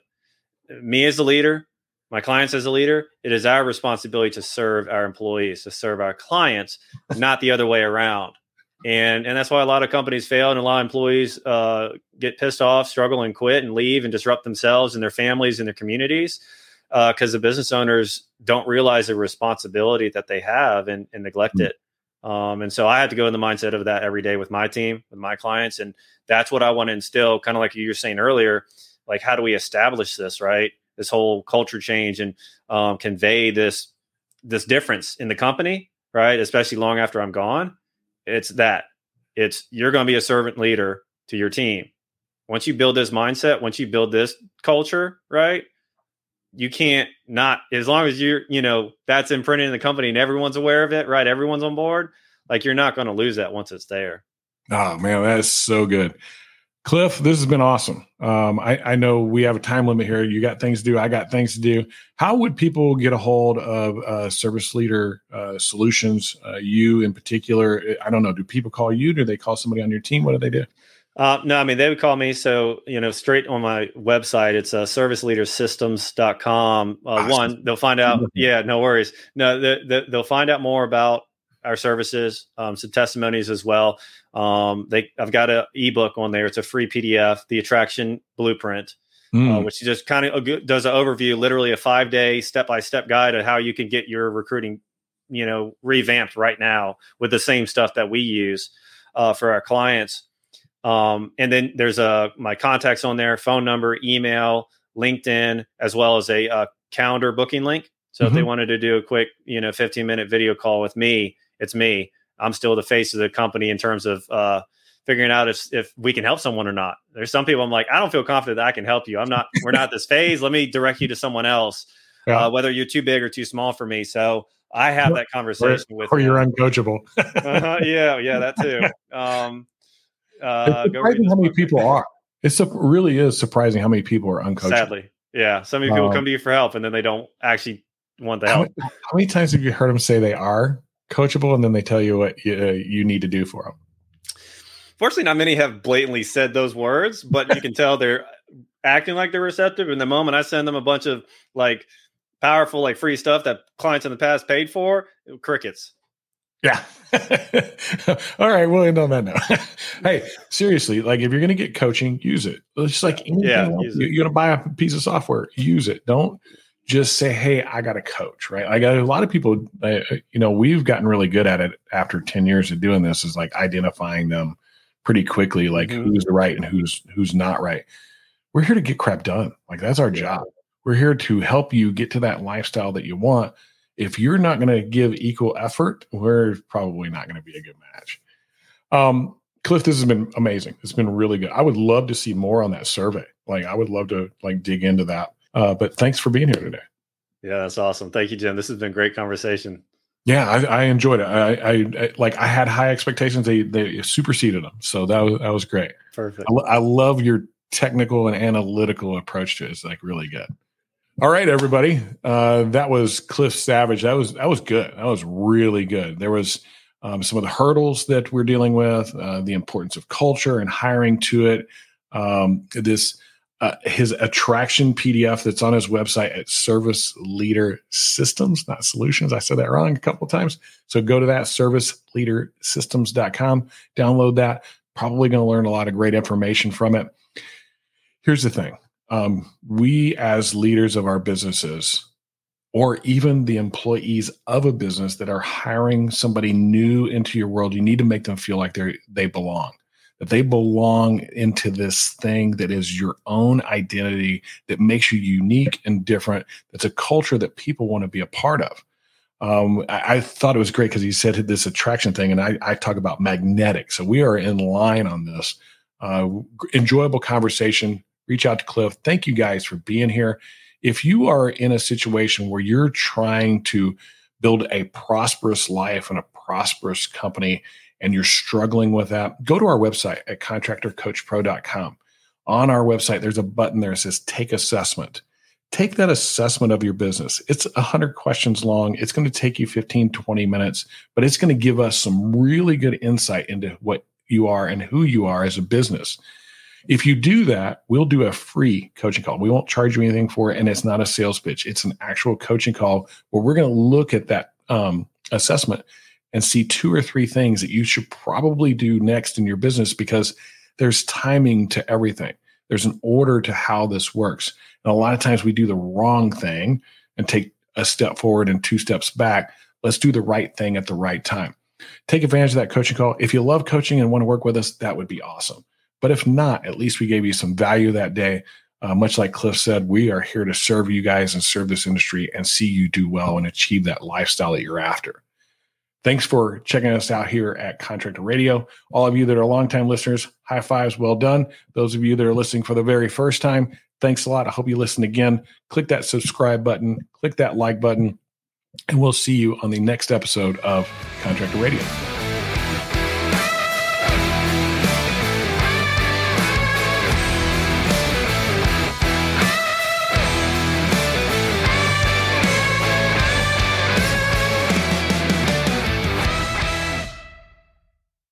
Me as a leader, my clients as a leader, it is our responsibility to serve our employees, to serve our clients, not the other way around. And and that's why a lot of companies fail, and a lot of employees uh, get pissed off, struggle, and quit and leave and disrupt themselves and their families and their communities because uh, the business owners don't realize the responsibility that they have and, and neglect mm-hmm. it. Um, and so I had to go in the mindset of that every day with my team, with my clients. And that's what I want to instill, kind of like you were saying earlier, like, how do we establish this, right? This whole culture change and um, convey this, this difference in the company, right? Especially long after I'm gone. It's that it's, you're going to be a servant leader to your team. Once you build this mindset, once you build this culture, right? You can't not, as long as you're, you know, that's imprinted in the company and everyone's aware of it, right? Everyone's on board. Like, you're not going to lose that once it's there. Oh man, that's so good. Cliff, this has been awesome. Um, I, I know we have a time limit here. You got things to do. I got things to do. How would people get a hold of uh, Service Leader uh, Solutions? Uh, you in particular, I don't know. Do people call you? Do they call somebody on your team? What do they do? Uh, no, I mean, they would call me. So, you know, straight on my website, it's uh, service leader systems dot com. Uh, awesome. One, they'll find out. Yeah, no worries. No, the, the, they'll find out more about our services, um, some testimonies as well. Um, they, I've got an ebook on there. It's a free P D F, the Attraction Blueprint, mm. uh, which just kind of does an overview, literally a five day step-by-step guide of how you can get your recruiting, you know, revamped right now with the same stuff that we use uh, for our clients. Um, and then there's a, my contacts on there, phone number, email, LinkedIn, as well as a, uh calendar booking link. So mm-hmm. if they wanted to do a quick, you know, fifteen minute video call with me, it's me. I'm still the face of the company in terms of uh, figuring out if if we can help someone or not. There's some people I'm like, I don't feel confident that I can help you. I'm not, we're not at this phase. Let me direct you to someone else, yeah. uh, whether you're too big or too small for me. So I have that conversation or, with Or you're uncoachable. uh-huh, yeah, yeah, that too. Um, uh, it's surprising how many people are. It's a, really is surprising how many people are uncoachable. Sadly, yeah. So many people um, come to you for help and then they don't actually want the help. How, how many times have you heard them say they are coachable and then they tell you what you, uh, you need to do for them? Fortunately, not many have blatantly said those words, but you can tell they're acting like they're receptive. In the moment I send them a bunch of like powerful, like free stuff that clients in the past paid for, crickets. Yeah. All right. We'll end on that note. Hey, seriously, like if you're going to get coaching, use it. It's just like anything yeah, else. You, you're going to buy a piece of software, use it. Don't just say, hey, I got a coach, right? Like a lot of people, uh, you know, we've gotten really good at it after ten years of doing this, is like identifying them pretty quickly, like mm-hmm. who's right and who's, who's not right. We're here to get crap done. Like that's our job. We're here to help you get to that lifestyle that you want. If you're not going to give equal effort, we're probably not going to be a good match. Um, Cliff, this has been amazing. It's been really good. I would love to see more on that survey. Like I would love to like dig into that. Uh, but thanks for being here today. Yeah, that's awesome. Thank you, Jim. This has been a great conversation. Yeah, I, I enjoyed it. I, I, I like. I had high expectations. They they superseded them. So that was that was great. Perfect. I, I love your technical and analytical approach to it. It's like really good. All right, everybody. Uh, that was Cliff Savage. That was that was good. That was really good. There was um, some of the hurdles that we're dealing with, uh, the importance of culture and hiring to it. Um, this uh, his attraction P D F that's on his website at Service Leader Systems, not Solutions. I said that wrong a couple of times. So go to that, service leader systems dot com. Download that. Probably going to learn a lot of great information from it. Here's the thing. Um, we as leaders of our businesses, or even the employees of a business that are hiring somebody new into your world, you need to make them feel like they they belong, that they belong into this thing that is your own identity, that makes you unique and different. That's a culture that people want to be a part of. Um, I, I thought it was great because he said this attraction thing, and I, I talk about magnetic. So we are in line on this. Uh, enjoyable conversation. Reach out to Cliff. Thank you guys for being here. If you are in a situation where you're trying to build a prosperous life and a prosperous company and you're struggling with that, go to our website at contractor coach pro dot com. On our website, there's a button there that says take assessment. Take that assessment of your business. It's one hundred questions long. It's going to take you fifteen, twenty minutes, but it's going to give us some really good insight into what you are and who you are as a business. If you do that, we'll do a free coaching call. We won't charge you anything for it, and it's not a sales pitch. It's an actual coaching call where we're going to look at that um, assessment and see two or three things that you should probably do next in your business, because there's timing to everything. There's an order to how this works. And a lot of times we do the wrong thing and take a step forward and two steps back. Let's do the right thing at the right time. Take advantage of that coaching call. If you love coaching and want to work with us, that would be awesome. But if not, at least we gave you some value that day. Uh, much like Cliff said, we are here to serve you guys and serve this industry and see you do well and achieve that lifestyle that you're after. Thanks for checking us out here at Contractor Radio. All of you that are longtime listeners, high fives, well done. Those of you that are listening for the very first time, thanks a lot. I hope you listen again. Click that subscribe button, click that like button, and we'll see you on the next episode of Contractor Radio.